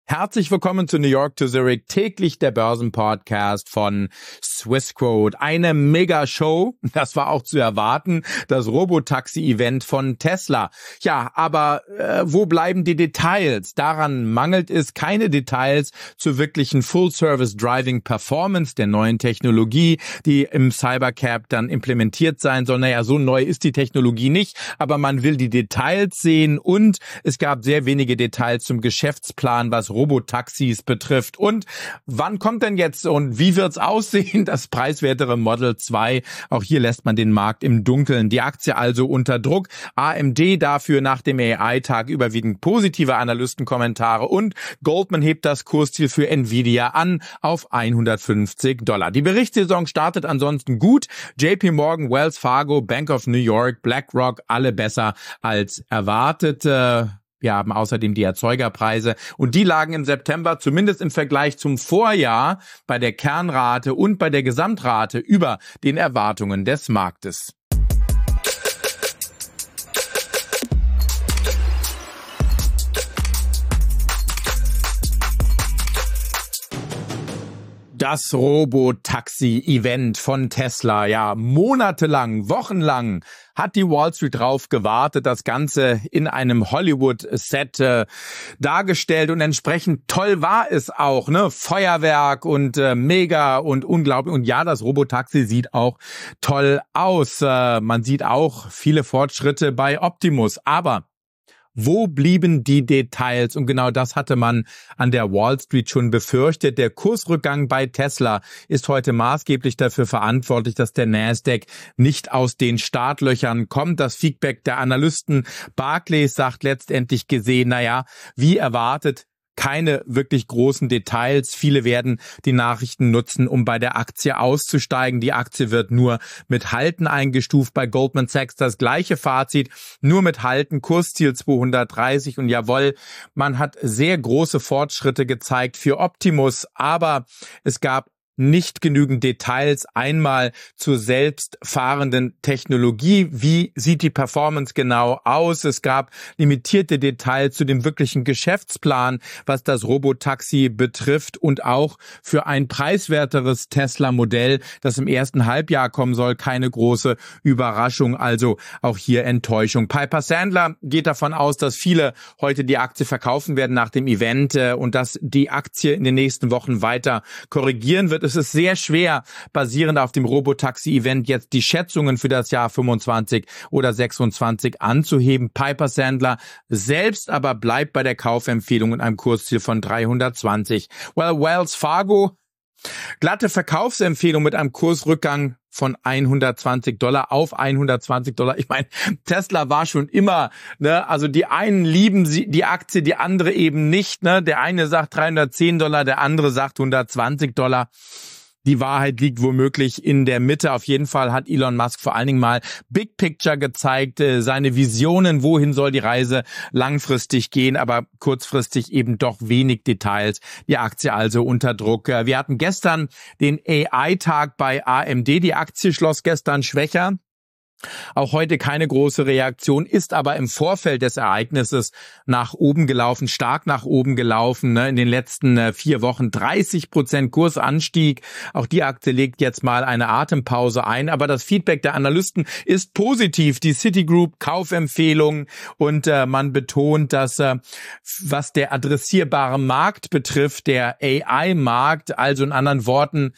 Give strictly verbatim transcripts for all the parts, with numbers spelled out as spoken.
Herzlich willkommen zu New York to Zurich, täglich der Börsenpodcast von Swissquote. Eine Mega-Show, das war auch zu erwarten, das Robotaxi-Event von Tesla. Ja, aber äh, wo bleiben die Details? Daran mangelt es keine Details zur wirklichen Full-Service-Driving-Performance der neuen Technologie, die im Cybercab dann implementiert sein soll. Naja, so neu ist die Technologie nicht, aber man will die Details sehen und es gab sehr wenige Details zum Geschäftsplan, was Robotaxis betrifft. Und wann kommt denn jetzt und wie wird's aussehen, das preiswertere Model zwei? Auch hier lässt man den Markt im Dunkeln. Die Aktie also unter Druck. A M D dafür nach dem A I-Tag überwiegend positive Analystenkommentare und Goldman hebt das Kursziel für Nvidia an auf hundertfünfzig Dollar. Die Berichtssaison startet ansonsten gut. J P Morgan, Wells Fargo, Bank of New York, BlackRock, alle besser als erwartet. Wir haben außerdem die Erzeugerpreise und die lagen im September zumindest im Vergleich zum Vorjahr bei der Kernrate und bei der Gesamtrate über den Erwartungen des Marktes. Das Robotaxi-Event von Tesla, ja, monatelang, wochenlang hat die Wall Street drauf gewartet, das Ganze in einem Hollywood-Set äh, dargestellt und entsprechend toll war es auch, ne? Feuerwerk und äh, mega und unglaublich und ja, das Robotaxi sieht auch toll aus. Äh, man sieht auch viele Fortschritte bei Optimus, aber wo blieben die Details? Und genau das hatte man an der Wall Street schon befürchtet. Der Kursrückgang bei Tesla ist heute maßgeblich dafür verantwortlich, dass der Nasdaq nicht aus den Startlöchern kommt. Das Feedback der Analysten Barclays sagt letztendlich gesehen, naja, wie erwartet, keine wirklich großen Details. Viele werden die Nachrichten nutzen, um bei der Aktie auszusteigen. Die Aktie wird nur mit Halten eingestuft. Bei Goldman Sachs das gleiche Fazit, nur mit Halten, Kursziel zweihundertdreißig. Und jawohl, man hat sehr große Fortschritte gezeigt für Optimus, aber es gab nicht genügend Details einmal zur selbstfahrenden Technologie. Wie sieht die Performance genau aus? Es gab limitierte Details zu dem wirklichen Geschäftsplan, was das Robotaxi betrifft und auch für ein preiswerteres Tesla-Modell, das im ersten Halbjahr kommen soll, keine große Überraschung. Also auch hier Enttäuschung. Piper Sandler geht davon aus, dass viele heute die Aktie verkaufen werden nach dem Event und dass die Aktie in den nächsten Wochen weiter korrigieren wird. Es ist sehr schwer, basierend auf dem Robotaxi-Event jetzt die Schätzungen für das Jahr fünfundzwanzig oder sechsundzwanzig anzuheben. Piper Sandler selbst aber bleibt bei der Kaufempfehlung in einem Kursziel von dreihundertzwanzig. Well, Wells Fargo, glatte Verkaufsempfehlung mit einem Kursrückgang von hundertzwanzig Dollar auf hundertzwanzig Dollar. Ich meine, Tesla war schon immer, ne, also die einen lieben sie die Aktie, die andere eben nicht, ne. Der eine sagt dreihundertzehn Dollar, der andere sagt hundertzwanzig Dollar. Die Wahrheit liegt womöglich in der Mitte. Auf jeden Fall hat Elon Musk vor allen Dingen mal Big Picture gezeigt, seine Visionen, wohin soll die Reise langfristig gehen, aber kurzfristig eben doch wenig Details. Die Aktie also unter Druck. Wir hatten gestern den A I-Tag bei A M D. Die Aktie schloss gestern schwächer. Auch heute keine große Reaktion, ist aber im Vorfeld des Ereignisses nach oben gelaufen, stark nach oben gelaufen, ne? In den letzten äh, vier Wochen dreißig Prozent Kursanstieg. Auch die Aktie legt jetzt mal eine Atempause ein, aber das Feedback der Analysten ist positiv. Die Citigroup Kaufempfehlung und äh, man betont, dass äh, was der adressierbare Markt betrifft, der A I-Markt, also in anderen Worten,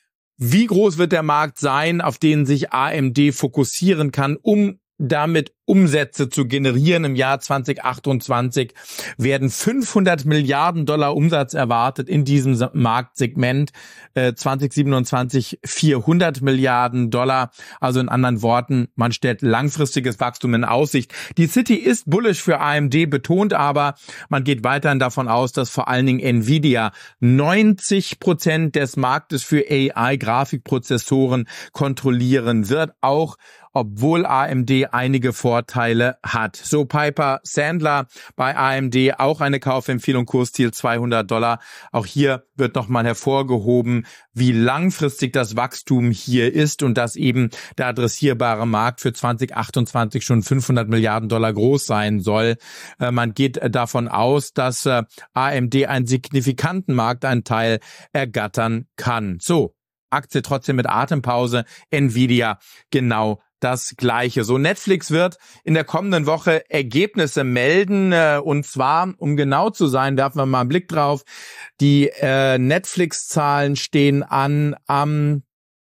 wie groß wird der Markt sein, auf den sich A M D fokussieren kann, um damit Umsätze zu generieren? Im Jahr zwanzig achtundzwanzig werden fünfhundert Milliarden Dollar Umsatz erwartet in diesem Marktsegment, äh, zwanzig siebenundzwanzig vierhundert Milliarden Dollar. Also in anderen Worten, man stellt langfristiges Wachstum in Aussicht. Die Citi ist bullish für A M D, betont aber, man geht weiterhin davon aus, dass vor allen Dingen Nvidia neunzig Prozent des Marktes für A I-Grafikprozessoren kontrollieren wird. Auch obwohl A M D einige Vorteile hat. So Piper Sandler bei A M D, auch eine Kaufempfehlung, Kursziel zweihundert Dollar. Auch hier wird nochmal hervorgehoben, wie langfristig das Wachstum hier ist und dass eben der adressierbare Markt für zwanzig achtundzwanzig schon fünfhundert Milliarden Dollar groß sein soll. Äh, man geht davon aus, dass äh, A M D einen signifikanten Markteinteil ergattern kann. So, Aktie trotzdem mit Atempause, Nvidia genau das Gleiche. So, Netflix wird in der kommenden Woche Ergebnisse melden, äh, und zwar, um genau zu sein, werfen wir mal einen Blick drauf, die äh, Netflix-Zahlen stehen an am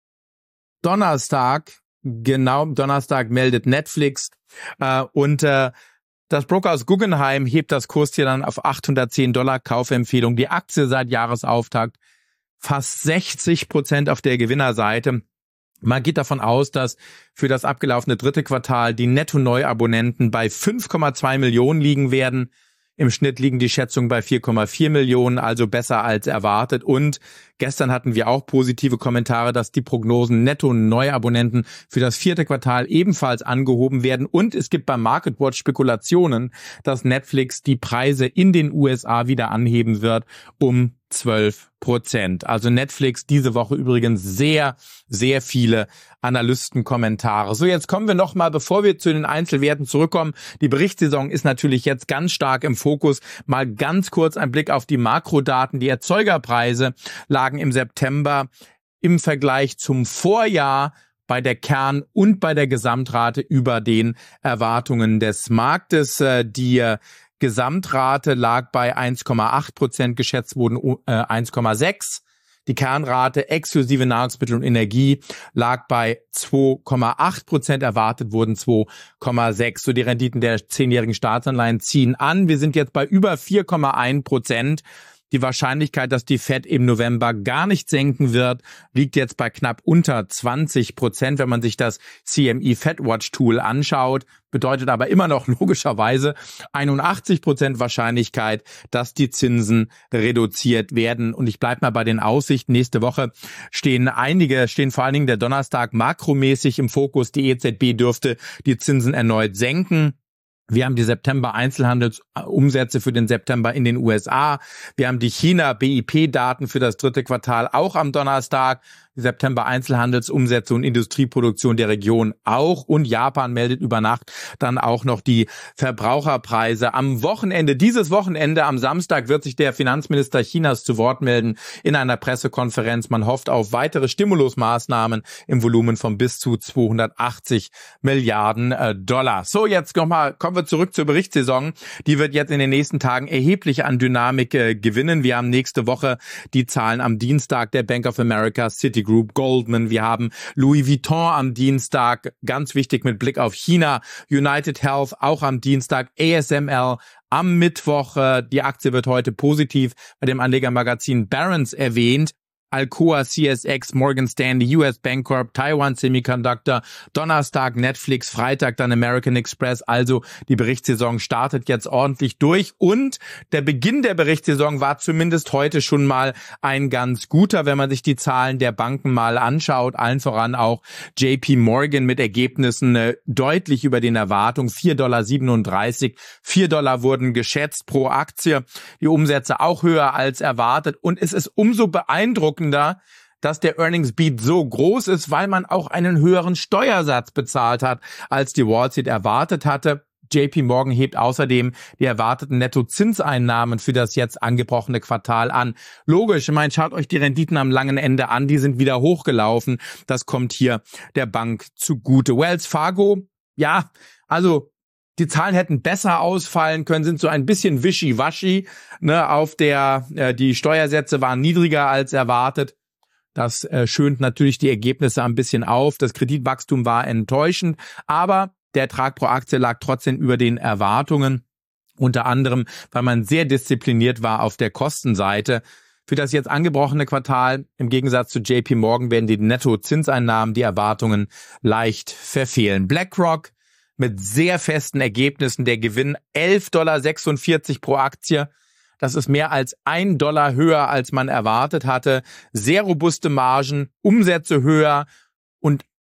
Donnerstag, genau, Donnerstag meldet Netflix, äh, und äh, das Brokerhaus Guggenheim hebt das Kursziel dann auf achthundertzehn Dollar, Kaufempfehlung. Die Aktie seit Jahresauftakt fast sechzig Prozent auf der Gewinnerseite. Man geht davon aus, dass für das abgelaufene dritte Quartal die Netto-Neuabonnenten bei fünf Komma zwei Millionen liegen werden. Im Schnitt liegen die Schätzungen bei vier Komma vier Millionen, also besser als erwartet. Und gestern hatten wir auch positive Kommentare, dass die Prognosen Netto-Neuabonnenten für das vierte Quartal ebenfalls angehoben werden. Und es gibt bei MarketWatch Spekulationen, dass Netflix die Preise in den U S A wieder anheben wird um zwölf Prozent. Also Netflix diese Woche übrigens sehr, sehr viele Analystenkommentare. So, jetzt kommen wir nochmal, bevor wir zu den Einzelwerten zurückkommen. Die Berichtssaison ist natürlich jetzt ganz stark im Fokus. Mal ganz kurz ein Blick auf die Makrodaten. Die Erzeugerpreise lagen im September im Vergleich zum Vorjahr bei der Kern- und bei der Gesamtrate über den Erwartungen des Marktes. Die Gesamtrate lag bei eins Komma acht Prozent, geschätzt wurden äh, eins Komma sechs. Die Kernrate exklusive Nahrungsmittel und Energie lag bei zwei Komma acht Prozent, erwartet wurden zwei Komma sechs. So, die Renditen der zehnjährigen Staatsanleihen ziehen an. Wir sind jetzt bei über vier Komma eins Prozent. Die Wahrscheinlichkeit, dass die Fed im November gar nicht senken wird, liegt jetzt bei knapp unter zwanzig Prozent. Wenn man sich das C M E FedWatch Tool anschaut, bedeutet aber immer noch logischerweise einundachtzig Prozent Wahrscheinlichkeit, dass die Zinsen reduziert werden. Und ich bleibe mal bei den Aussichten. Nächste Woche stehen einige, stehen vor allen Dingen der Donnerstag makromäßig im Fokus. Die E Z B dürfte die Zinsen erneut senken. Wir haben die September-Einzelhandelsumsätze für den September in den U S A. Wir haben die China-B I P-Daten für das dritte Quartal auch am Donnerstag. Die September-Einzelhandelsumsätze und Industrieproduktion der Region auch. Und Japan meldet über Nacht dann auch noch die Verbraucherpreise. Am Wochenende, dieses Wochenende, am Samstag, wird sich der Finanzminister Chinas zu Wort melden in einer Pressekonferenz. Man hofft auf weitere Stimulusmaßnahmen im Volumen von bis zu zweihundertachtzig Milliarden Dollar. So, jetzt nochmal, kommen wir zurück zur Berichtssaison. Die wird jetzt in den nächsten Tagen erheblich an Dynamik äh, gewinnen. Wir haben nächste Woche die Zahlen am Dienstag der Bank of America, Citigroup, Goldman. Wir haben Louis Vuitton am Dienstag, ganz wichtig mit Blick auf China. United Health auch am Dienstag. A S M L am Mittwoch. Äh, die Aktie wird heute positiv bei dem Anlegermagazin Barron's erwähnt. Alcoa, C S X, Morgan Stanley, U S Bancorp, Taiwan Semiconductor, Donnerstag Netflix, Freitag dann American Express. Also die Berichtssaison startet jetzt ordentlich durch und der Beginn der Berichtssaison war zumindest heute schon mal ein ganz guter, wenn man sich die Zahlen der Banken mal anschaut. Allen voran auch J P Morgan mit Ergebnissen äh, deutlich über den Erwartungen. vier Komma siebenunddreißig Dollar. vier Dollar wurden geschätzt pro Aktie. Die Umsätze auch höher als erwartet und es ist umso beeindruckender, dass der Earnings Beat so groß ist, weil man auch einen höheren Steuersatz bezahlt hat, als die Wall Street erwartet hatte. J P Morgan hebt außerdem die erwarteten Nettozinseinnahmen für das jetzt angebrochene Quartal an. Logisch, ich meine, schaut euch die Renditen am langen Ende an, die sind wieder hochgelaufen. Das kommt hier der Bank zugute. Wells Fargo, ja, also die Zahlen hätten besser ausfallen können, sind so ein bisschen wischiwaschi. Ne, auf der, äh, die Steuersätze waren niedriger als erwartet. Das äh, schönt natürlich die Ergebnisse ein bisschen auf. Das Kreditwachstum war enttäuschend, aber der Ertrag pro Aktie lag trotzdem über den Erwartungen. Unter anderem, weil man sehr diszipliniert war auf der Kostenseite. Für das jetzt angebrochene Quartal, im Gegensatz zu J P Morgan, werden die Nettozinseinnahmen die Erwartungen leicht verfehlen. BlackRock mit sehr festen Ergebnissen, der Gewinn elf Komma sechsundvierzig Dollar pro Aktie. Das ist mehr als ein Dollar höher, als man erwartet hatte. Sehr robuste Margen, Umsätze höher und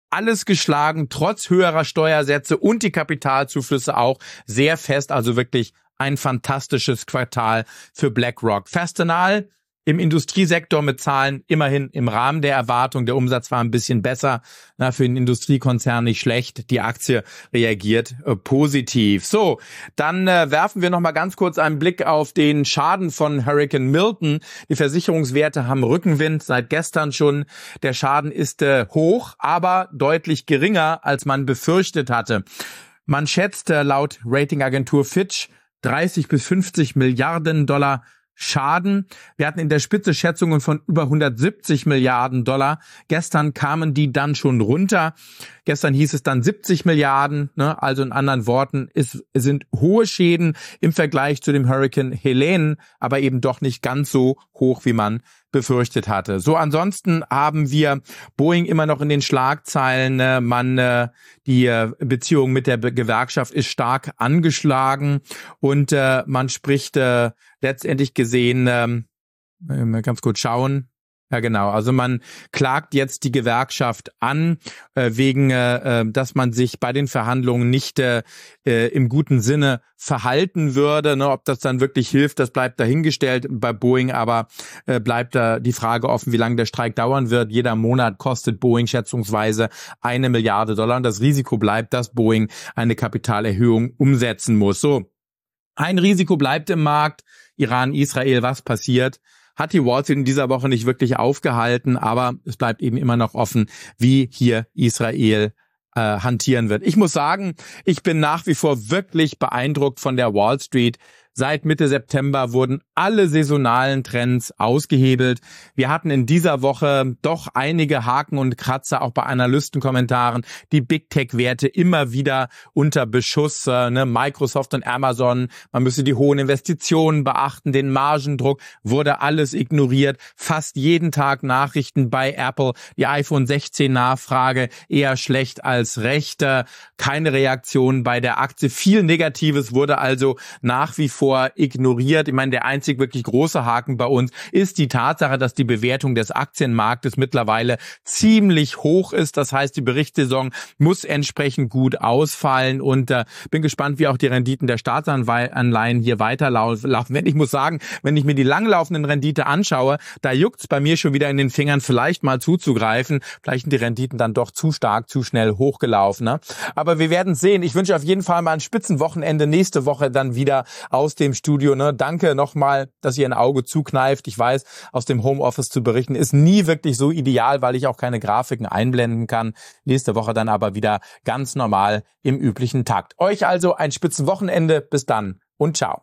alles geschlagen, trotz höherer Steuersätze und die Kapitalzuflüsse auch sehr fest. Also wirklich ein fantastisches Quartal für BlackRock. Fastenal im Industriesektor mit Zahlen immerhin im Rahmen der Erwartung. Der Umsatz war ein bisschen besser, na, für den Industriekonzern nicht schlecht. Die Aktie reagiert äh, positiv. So, dann äh, werfen wir noch mal ganz kurz einen Blick auf den Schaden von Hurricane Milton. Die Versicherungswerte haben Rückenwind seit gestern schon. Der Schaden ist äh, hoch, aber deutlich geringer, als man befürchtet hatte. Man schätzt äh, laut Ratingagentur Fitch dreißig bis fünfzig Milliarden Dollar Schaden. Wir hatten in der Spitze Schätzungen von über hundertsiebzig Milliarden Dollar. Gestern kamen die dann schon runter. Gestern hieß es dann siebzig Milliarden. Ne? Also in anderen Worten, es sind hohe Schäden im Vergleich zu dem Hurricane Helene, aber eben doch nicht ganz so hoch, wie man befürchtet hatte. So, ansonsten haben wir Boeing immer noch in den Schlagzeilen. Äh, man äh, die äh, Beziehung mit der Be- Gewerkschaft ist stark angeschlagen und äh, man spricht äh, letztendlich gesehen, ähm, mal ganz kurz schauen. Ja, genau. Also man klagt jetzt die Gewerkschaft an, äh, wegen, äh, dass man sich bei den Verhandlungen nicht äh, im guten Sinne verhalten würde. Ne, ob das dann wirklich hilft, das bleibt dahingestellt bei Boeing, aber äh, bleibt da die Frage offen, wie lange der Streik dauern wird. Jeder Monat kostet Boeing schätzungsweise eine Milliarde Dollar und das Risiko bleibt, dass Boeing eine Kapitalerhöhung umsetzen muss. So, ein Risiko bleibt im Markt. Iran, Israel, was passiert? Hat die Wall Street in dieser Woche nicht wirklich aufgehalten, aber es bleibt eben immer noch offen, wie hier Israel äh, hantieren wird. Ich muss sagen, ich bin nach wie vor wirklich beeindruckt von der Wall Street. Seit Mitte September wurden alle saisonalen Trends ausgehebelt. Wir hatten in dieser Woche doch einige Haken und Kratzer, auch bei Analystenkommentaren. Die Big-Tech-Werte immer wieder unter Beschuss. Äh, ne? Microsoft und Amazon, man müsse die hohen Investitionen beachten, den Margendruck, wurde alles ignoriert. Fast jeden Tag Nachrichten bei Apple. Die iPhone sechzehn Nachfrage eher schlecht als recht. Äh, keine Reaktion bei der Aktie. Viel Negatives wurde also nach wie vor ignoriert. Ich meine, der einzig wirklich große Haken bei uns ist die Tatsache, dass die Bewertung des Aktienmarktes mittlerweile ziemlich hoch ist. Das heißt, die Berichtssaison muss entsprechend gut ausfallen und äh, bin gespannt, wie auch die Renditen der Staatsanleihen hier weiterlaufen. Wenn ich muss sagen, wenn ich mir die langlaufenden Rendite anschaue, da juckt's bei mir schon wieder in den Fingern, vielleicht mal zuzugreifen. Vielleicht sind die Renditen dann doch zu stark, zu schnell hochgelaufen. Ne? Aber wir werden sehen. Ich wünsche auf jeden Fall mal ein Spitzenwochenende. Nächste Woche dann wieder aus dem Studio. Ne? Danke nochmal, dass ihr ein Auge zukneift. Ich weiß, aus dem Homeoffice zu berichten ist nie wirklich so ideal, weil ich auch keine Grafiken einblenden kann. Nächste Woche dann aber wieder ganz normal im üblichen Takt. Euch also ein Spitzenwochenende. Bis dann und ciao.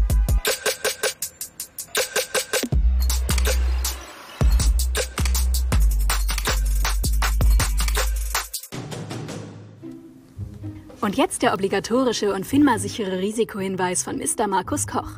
Und jetzt der obligatorische und FINMA-sichere Risikohinweis von Mister Markus Koch.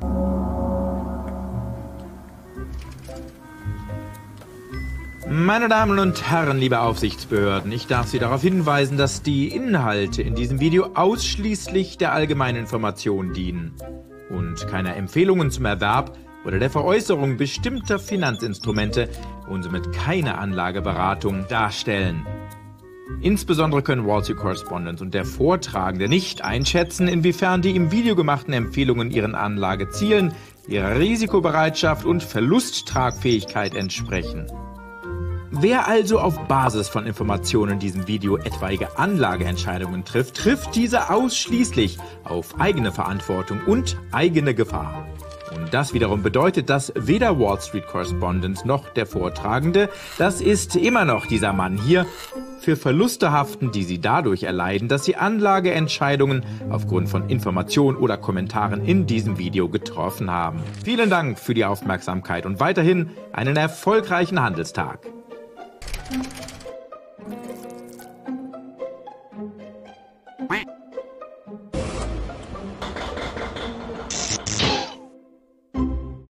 Meine Damen und Herren, liebe Aufsichtsbehörden, ich darf Sie darauf hinweisen, dass die Inhalte in diesem Video ausschließlich der allgemeinen Information dienen und keine Empfehlungen zum Erwerb oder der Veräußerung bestimmter Finanzinstrumente und somit keine Anlageberatung darstellen. Insbesondere können Wall Street Correspondent und der Vortragende nicht einschätzen, inwiefern die im Video gemachten Empfehlungen ihren Anlagezielen, ihrer Risikobereitschaft und Verlusttragfähigkeit entsprechen. Wer also auf Basis von Informationen in diesem Video etwaige Anlageentscheidungen trifft, trifft diese ausschließlich auf eigene Verantwortung und eigene Gefahr. Und das wiederum bedeutet, dass weder Wall Street Correspondent noch der Vortragende, das ist immer noch dieser Mann hier, für Verluste haften, die sie dadurch erleiden, dass sie Anlageentscheidungen aufgrund von Informationen oder Kommentaren in diesem Video getroffen haben. Vielen Dank für die Aufmerksamkeit und weiterhin einen erfolgreichen Handelstag.